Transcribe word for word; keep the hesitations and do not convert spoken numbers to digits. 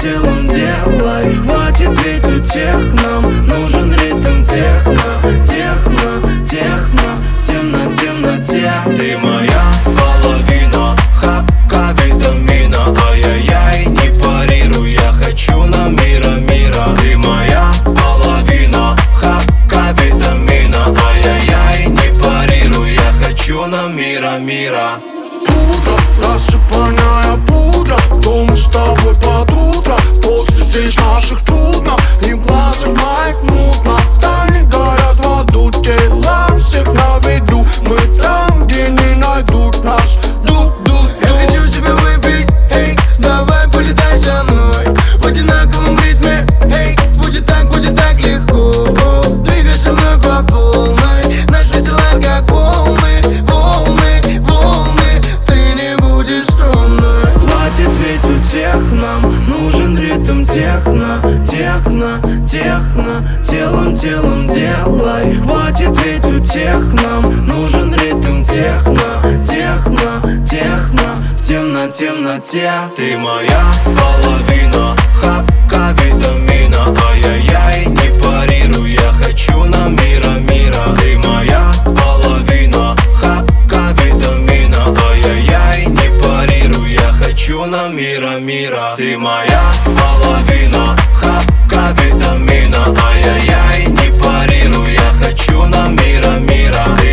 телом делай. Хватит ведь утех нам, нужен ритм техно. Техно, техно, темно, темноте. Ты моя половина, хапка витамина. Ай-яй-яй, не парируй, я хочу на мира, мира. Ты моя половина, хапка витамина. Ай-яй-яй, не парируй, я хочу на мира, мира. Пудра, рассыпанная пудра, то мы с тобой под утро. После здесь наших трудно, и в глазах моих мутно. Тайны горят в аду, тела всех на виду. Мы там, где не найдут нас. Дух, дух, я хочу тебя выпить, эй, давай полетай со мной в одинаковом ритме, эй, будет так, будет так легко. Двигай со мной по полной, наши тела как волны, волны, волны. Ты не будешь скромной. Хватит ведь утех нам, нужен ритм техно. Техно, техно, телом, телом делай. Хватит ведь утех нам, нужен ритм техно. Техно, техно, в темно, темноте. Ты моя половина, хапка витамина. Ай-яй-яй, не парируй, я хочу на мира, мира. Ты моя половина, хапка витамина. Ай-яй-яй, не парируй, я хочу на мира, мира. Ты моя половина, хапка витамина. Ай-яй-яй, не парируй, я хочу на мира, мира.